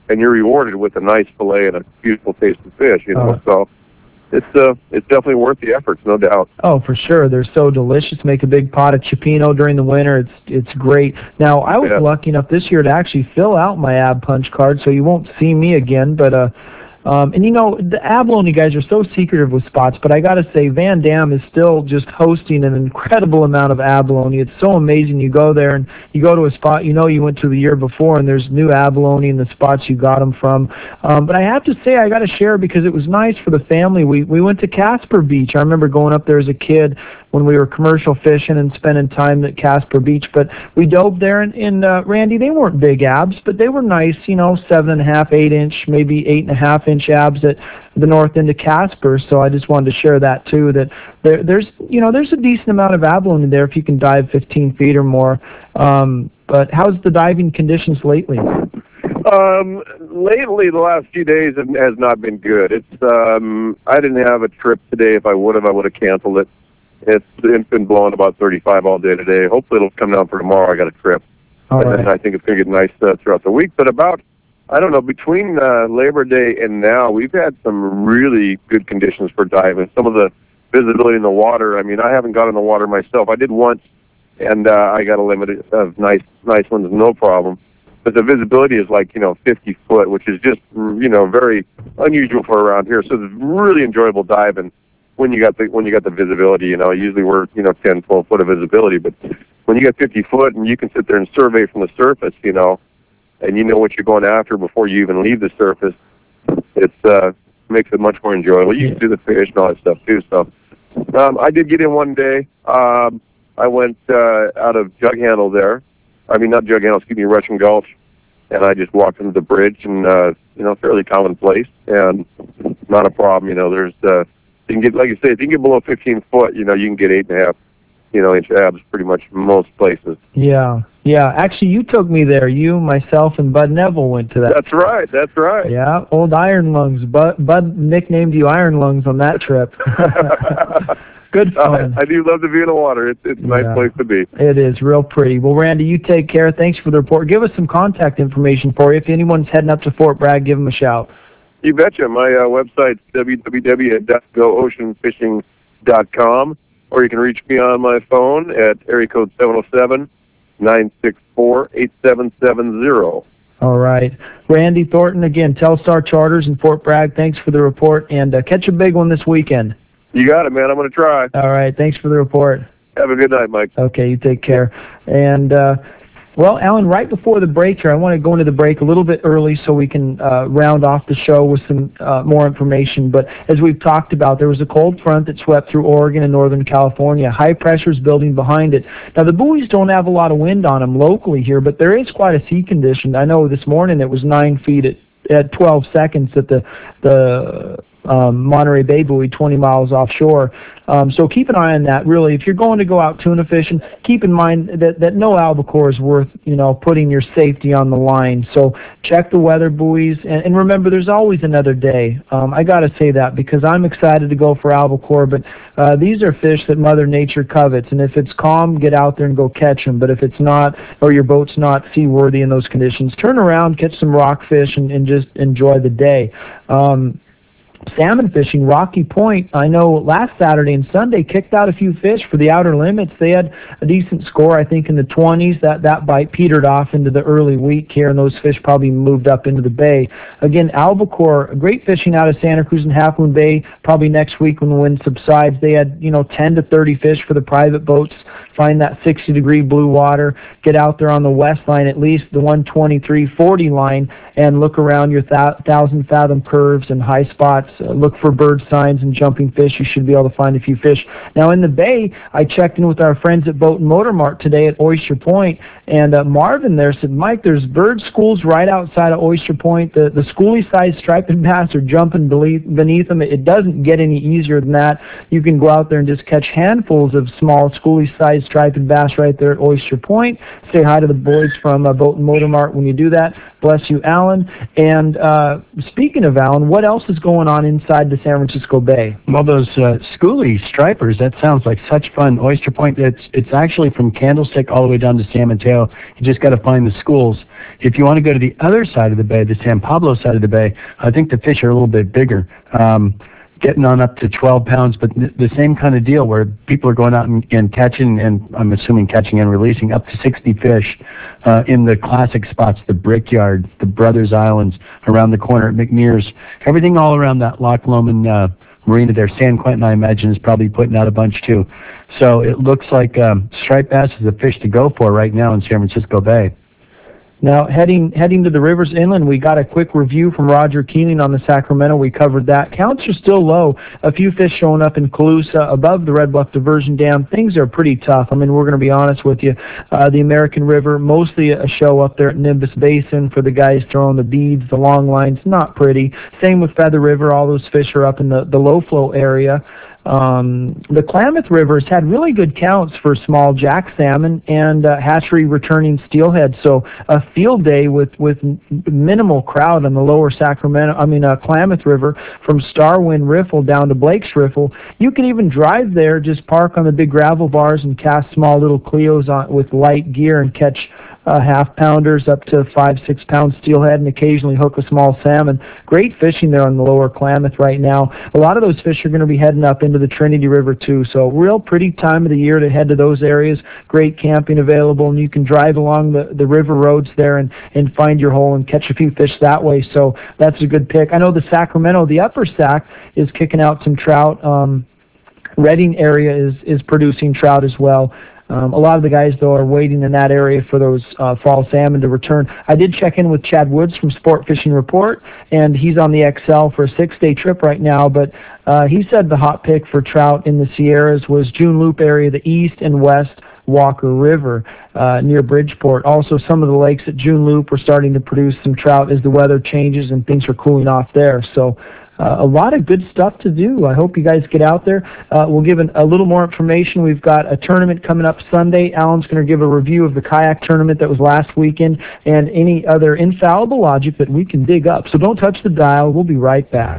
and you're rewarded with a nice fillet and a beautiful tasting fish. You know,
Oh.
so it's uh, it's definitely worth the efforts, no doubt.
Oh, for sure. They're so delicious. Make a big pot of cioppino during the winter. It's it's great. Now, I was
Yeah.
lucky enough this year to actually fill out my ab punch card, so you won't see me again. But uh, um, and you know, the abalone guys are so secretive with spots. But I got to say, Van Dam is still just hosting an incredible amount of abalone. It's so amazing. You go there and you go to a spot you know you went to the year before, and there's new abalone in the spots you got them from. Um, but I have to say, I got to share because it was nice for the family. We we went to Casper Beach. I remember going up there as a kid when we were commercial fishing and spending time at Casper Beach. But we dove there, and, and uh, Randy, they weren't big abs, but they were nice, you know, seven and a half, eight inch, maybe eight and a half inch abs at the north end of Casper. So I just wanted to share that too. That there, there's, you know, there's a decent amount of abalone in there if you can dive fifteen feet or more. Um, but how's the diving conditions lately?
Um, lately, the last few days have, has not been good. It's um, I didn't have a trip today. If I would have, I would have canceled it. It's, it's been blowing about thirty-five all day today. Hopefully, it'll come down for tomorrow. I got a trip,
All
and
right.
then I think it's going to get nice uh, throughout the week. But about, I don't know, between uh, Labor Day and now, we've had some really good conditions for diving. Some of the visibility in the water. I mean, I haven't got in the water myself. I did once, and uh, I got a limit of nice, nice ones, no problem. But the visibility is like, you know, fifty foot, which is just, you know, very unusual for around here. So it's really enjoyable diving when you got the when you got the visibility. You know, usually we're, you know, ten, twelve foot of visibility, but when you got fifty foot and you can sit there and survey from the surface, you know, and you know what you're going after before you even leave the surface, it's uh, makes it much more enjoyable. You can see the fish and all that stuff too. So um, I did get in one day. Um, I went uh, out of Jug Handle there. I mean, not Jug Handle, excuse me, Russian Gulch, and I just walked into the bridge, and uh, you know, fairly common place, and not a problem. You know, there's uh, you can get, like you say, if you can get below fifteen foot, you know, you can get eight and a half, you know, inch abs pretty much most places.
Yeah, yeah. Actually, you took me there. You, myself, and Bud Neville went to that.
That's right. That's right.
Yeah, old Iron Lungs. Bud, Bud nicknamed you Iron Lungs on that trip. Good fun.
I, I do love to be in the water. It's, it's a nice
Yeah.
place to be.
It is real pretty. Well, Randy, you take care. Thanks for the report. Give us some contact information for you. If anyone's heading up to Fort Bragg, give them a shout.
You betcha. My uh, website's w w w dot go ocean fishing dot com, or you can reach me on my phone at area code seven oh seven, nine six four, eight seven seven zero.
All right. Randy Thornton, again, Telstar Charters in Fort Bragg. Thanks for the report, and uh, catch a big one this weekend.
You got it, man. I'm going to try.
All right. Thanks for the report.
Have a good night, Mike.
Okay, you take care. And, uh, well, Alan, right before the break here, I want to go into the break a little bit early so we can uh, round off the show with some uh, more information. But as we've talked about, there was a cold front that swept through Oregon and Northern California. High pressure is building behind it. Now, the buoys don't have a lot of wind on them locally here, but there is quite a sea condition. I know this morning it was nine feet at, at twelve seconds at the the um, Monterey Bay buoy, twenty miles offshore. Um, so keep an eye on that. Really, if you're going to go out tuna fishing, keep in mind that, that no albacore is worth, you know, putting your safety on the line. So check the weather buoys, and, and remember, there's always another day. Um, I got to say that because I'm excited to go for albacore, but uh, these are fish that Mother Nature covets, and if it's calm, get out there and go catch them. But if it's not, or your boat's not seaworthy in those conditions, turn around, catch some rockfish, and, and just enjoy the day. Um, Salmon fishing, Rocky Point, I know last Saturday and Sunday kicked out a few fish for the outer limits. They had a decent score, I think, in the twenties. That that bite petered off into the early week here, and those fish probably moved up into the bay. Again, albacore, great fishing out of Santa Cruz and Half Moon Bay, probably next week when the wind subsides. They had, you know, ten to thirty fish for the private boats. Find that sixty degree blue water, get out there on the west line, at least the one twenty-three forty line, and look around your th- thousand fathom curves and high spots. Uh, look for bird signs and jumping fish. You should be able to find a few fish. Now in the bay, I checked in with our friends at Boat and Motor Mart today at Oyster Point, and uh, Marvin there said, Mike, there's bird schools right outside of Oyster Point. The, the schoolie-sized striped bass are jumping beneath, beneath them. It, it doesn't get any easier than that. You can go out there and just catch handfuls of small schoolie-sized striped bass right there at Oyster Point. Say hi to the boys from uh, Boat and Motor Mart when you do that. Bless you, Alan. And uh, speaking of Alan, what else is going on down inside the San Francisco Bay.
Well, those uh, schoolie stripers, that sounds like such fun. Oyster Point, it's it's actually from Candlestick all the way down to San Mateo. You just got to find the schools. If you want to go to the other side of the bay, the San Pablo side of the bay, I think the fish are a little bit bigger. Um, getting on up to twelve pounds, but th- the same kind of deal where people are going out and, and catching, and I'm assuming catching and releasing up to sixty fish uh, in the classic spots, the Brickyard, the Brothers Islands, around the corner at McNear's, everything all around that Loch Lomond uh, marina there. San Quentin, I imagine, is probably putting out a bunch too. So it looks like um, striped bass is a fish to go for right now in San Francisco Bay.
Now, heading heading to the rivers inland, we got a quick review from Roger Keeling on the Sacramento. We covered that. Counts are still low. A few fish showing up in Calusa above the Red Bluff Diversion Dam. Things are pretty tough. I mean, we're going to be honest with you. Uh, the American River, mostly a show up there at Nimbus Basin for the guys throwing the beads, the long lines. Not pretty. Same with Feather River. All those fish are up in the, the low flow area. Um, the Klamath River has had really good counts for small jack salmon and uh, hatchery returning steelhead. So a field day with, with minimal crowd on the lower Sacramento, I mean uh, Klamath River from Starwind Riffle down to Blake's Riffle. You can even drive there, just park on the big gravel bars and cast small little Cleos on with light gear and catch Uh, half pounders up to five, six pound steelhead and occasionally hook a small salmon. Great fishing there on the lower Klamath right now. A lot of those fish are going to be heading up into the Trinity River too. So real pretty time of the year to head to those areas. Great camping available, and you can drive along the, the river roads there and, and find your hole and catch a few fish that way. So that's a good pick. I know the Sacramento, the upper Sac, is kicking out some trout. Um, Redding area is, is producing trout as well. Um, a lot of the guys, though, are waiting in that area for those uh, fall salmon to return. I did check in with Chad Woods from Sport Fishing Report, and he's on the X L for a six-day trip right now, but uh, he said the hot pick for trout in the Sierras was June Loop area, the east and west Walker River uh, near Bridgeport. Also, some of the lakes at June Loop were starting to produce some trout as the weather changes and things are cooling off there. So Uh, a lot of good stuff to do. I hope you guys get out there. Uh, we'll give an, a little more information. We've got a tournament coming up Sunday. Alan's going to give a review of the kayak tournament that was last weekend and any other infallible logic that we can dig up. So don't touch the dial. We'll be right back.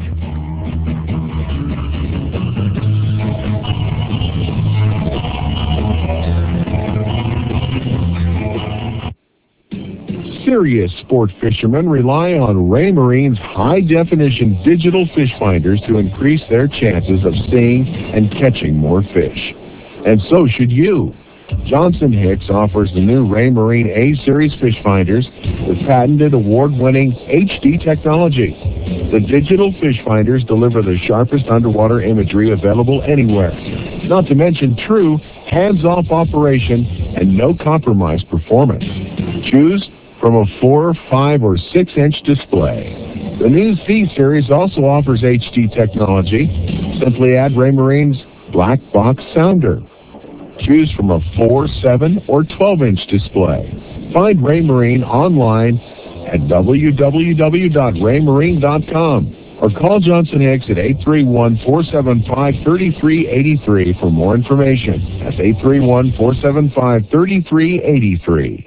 Serious sport fishermen rely on Raymarine's high-definition digital fish finders to increase their chances of seeing and catching more fish. And so should you. Johnson Hicks offers the new Raymarine A-Series fish finders with patented award-winning H D technology. The digital fish finders deliver the sharpest underwater imagery available anywhere. Not to mention true hands-off operation and no-compromise performance. Choose from a four, five, or six-inch display. The new C-Series also offers H D technology. Simply add Raymarine's Black Box Sounder. Choose from a four, seven, or twelve-inch display. Find Raymarine online at w w w dot raymarine dot com or call Johnson Hicks at eight three one, four seven five, three three eight three for more information. That's eight three one, four seven five, three three eight three.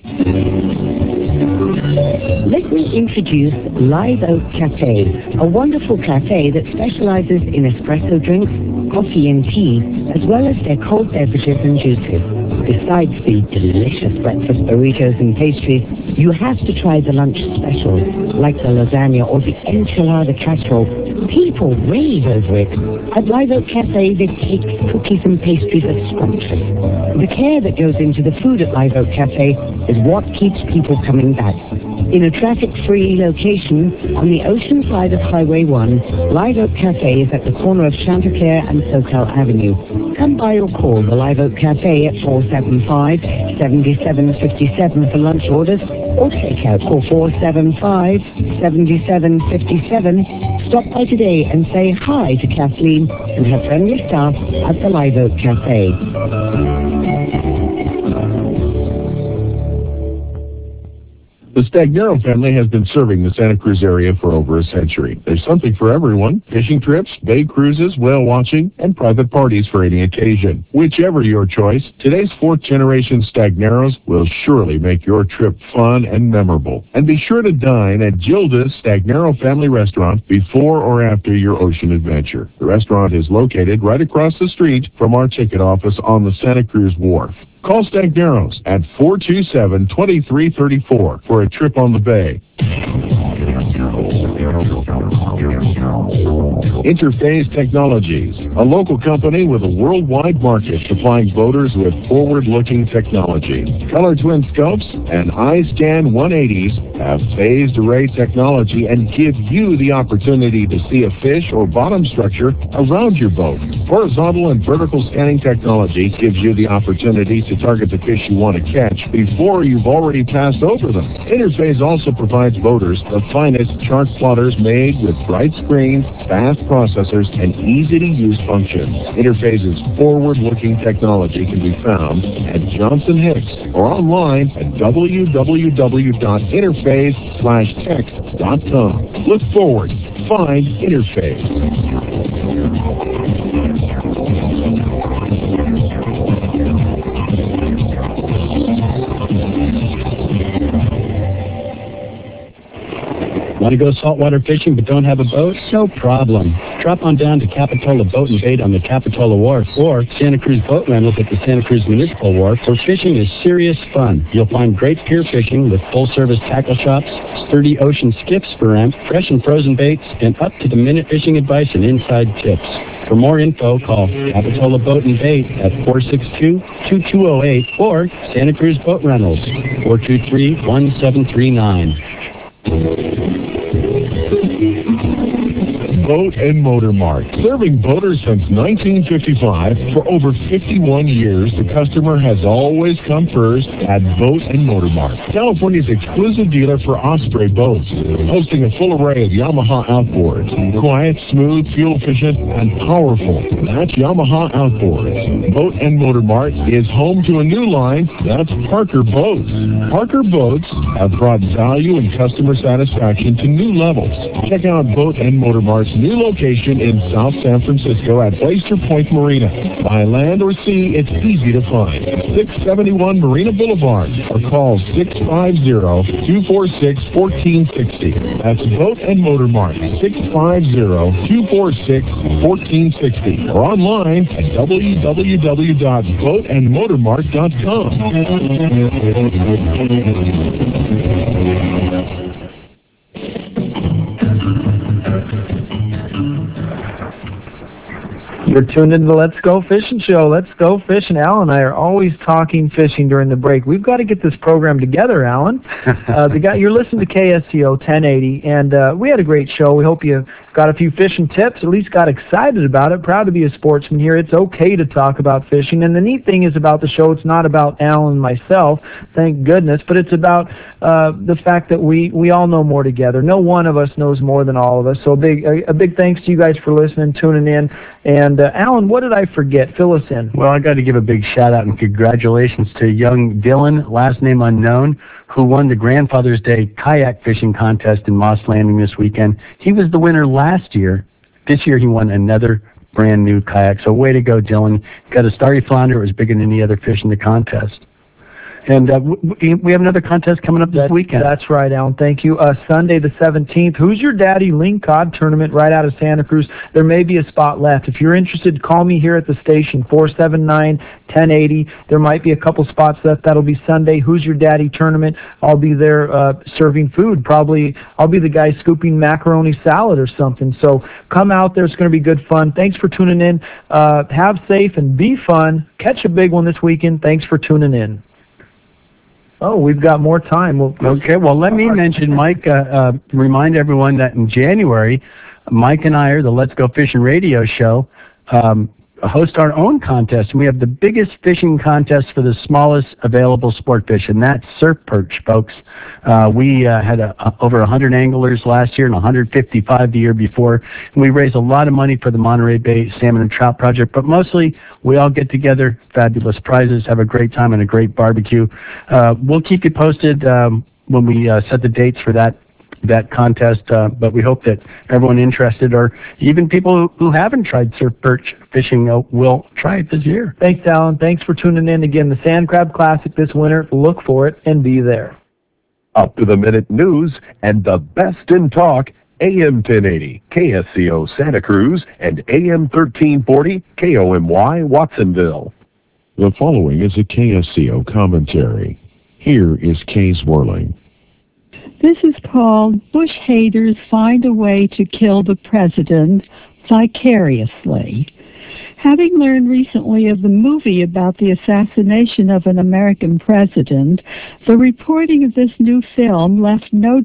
Let me introduce Live Oak Cafe, a wonderful cafe that specializes in espresso drinks, coffee and tea, as well as their cold beverages and juices. Besides the delicious breakfast burritos and pastries, you have to try the lunch specials, like the lasagna or the enchilada casserole. People rave over it. At Live Oak Cafe, they take cookies and pastries are scrumptious. The care that goes into the food at Live Oak Cafe is what keeps people coming back. In a traffic-free location on the ocean side of Highway one, Live Oak Cafe is at the corner of Chanticleer and Socal Avenue. Come by or call the Live Oak Cafe at four seven five, seven seven five seven for lunch orders, or takeout call four seven five, seven seven five seven. Stop by today and say hi to Kathleen and her friendly staff at the Live Oak Cafe.
The Stagnaro family has been serving the Santa Cruz area for over a century. There's something for everyone: fishing trips, bay cruises, whale watching, and private parties for any occasion. Whichever your choice, today's fourth generation Stagnaros will surely make your trip fun and memorable. And be sure to dine at Gilda's Stagnaro Family Restaurant before or after your ocean adventure. The restaurant is located right across the street from our ticket office on the Santa Cruz Wharf. Call Stagnaros at four two seven, two three three four for a trip on the bay. Interphase Technologies, a local company with a worldwide market supplying boaters with forward-looking technology. Color Twin Scopes and iScan one eighties have phased array technology and give you the opportunity to see a fish or bottom structure around your boat. Horizontal and vertical scanning technology gives you the opportunity to target the fish you want to catch before you've already passed over them. Interphase also provides boaters the finest chart plotters made with bright screens, fast processors, and easy-to-use functions. Interphase's forward-looking technology can be found at Johnson Hicks or online at w w w dot interphase slash text dot com. Look forward. Find Interphase.
Want to go saltwater fishing but don't have a boat? No problem. Drop on down to Capitola Boat and Bait on the Capitola Wharf or Santa Cruz Boat Rentals at the Santa Cruz Municipal Wharf, where fishing is serious fun. You'll find great pier fishing with full-service tackle shops, sturdy ocean skiffs for rent, fresh and frozen baits, and up-to-the-minute fishing advice and inside tips. For more info, call Capitola Boat and Bait at four six two, two two zero eight or Santa Cruz Boat Rentals, four two three, one seven three nine.
Boat and Motor Mart. Serving boaters since nineteen fifty-five, for over fifty-one years, the customer has always come first at Boat and Motor Mart, California's exclusive dealer for Osprey boats, hosting a full array of Yamaha outboards. Quiet, smooth, fuel-efficient, and powerful. That's Yamaha outboards. Boat and Motor Mart is home to a new line. That's Parker Boats. Parker Boats have brought value and customer satisfaction to new levels. Check out Boat and Motor Mart's new location in South San Francisco at Oyster Point Marina. By land or sea, it's easy to find. six seventy-one Marina Boulevard, or call six five zero, two four six, one four six zero. That's Boat and Motor Mart, six five zero, two four six, one four six zero. Or online at w w w dot boat and motor mart dot com.
You're tuned into the Let's Go Fishing Show. Let's Go Fishing. Alan and I are always talking fishing during the break. We've got to get this program together, Alan. Uh, the guy, you're listening to K S C O ten eighty, and uh, we had a great show. We hope you got a few fishing tips, at least got excited about it. Proud to be a sportsman here. It's okay to talk about fishing. And the neat thing is about the show, it's not about Alan and myself, thank goodness, but it's about uh, the fact that we, we all know more together. No one of us knows more than all of us. So a big, a, a big thanks to you guys for listening, tuning in. And uh, Alan, what did I forget? Fill us in.
Well, I got to give a big shout out and congratulations to young Dylan, last name unknown, who won the Grandfather's Day kayak fishing contest in Moss Landing this weekend. He was the winner last year. This year he won another brand new kayak. So way to go, Dylan. Got a starry flounder. It was bigger than any other fish in the contest. And uh, we, we have another contest coming up this
that's,
weekend.
That's right, Alan. Thank you. Uh, Sunday the seventeenth, Who's Your Daddy Lingcod tournament right out of Santa Cruz. There may be a spot left. If you're interested, call me here at the station, four seven nine, one oh eight oh. There might be a couple spots left. That'll be Sunday. Who's Your Daddy tournament. I'll be there uh, serving food. Probably I'll be the guy scooping macaroni salad or something. So come out there. It's going to be good fun. Thanks for tuning in. Uh, have safe and be fun. Catch a big one this weekend. Thanks for tuning in. Oh, we've got more time. We'll,
okay, well, let me mention, Mike, uh, uh, remind everyone that in January, Mike and I are the Let's Go Fishing radio show, um, host our own contest. And we have the biggest fishing contest for the smallest available sport fish, and that's surf perch, folks. Uh, we uh, had a, a, over one hundred anglers last year and one hundred fifty-five the year before. And we raised a lot of money for the Monterey Bay Salmon and Trout Project, but mostly we all get together, fabulous prizes, have a great time and a great barbecue. Uh, we'll keep you posted. Um, when we uh, set the dates for that that contest. Uh, but we hope that everyone interested, or even people who, who haven't tried surf perch fishing, uh, will try it this year.
Thanks, Alan. Thanks for tuning in again. The Sand Crab Classic this winter. Look for it and be there.
Up-to-the-minute news and the best in talk, A M ten eighty, K S C O Santa Cruz, and A M thirteen forty, K O M Y Watsonville. The following is a K S C O commentary. Here is Kay Swerling.
This is called Bush Haters Find a Way to Kill the President Vicariously. Having learned recently of the movie about the assassination of an American president, the reporting of this new film left no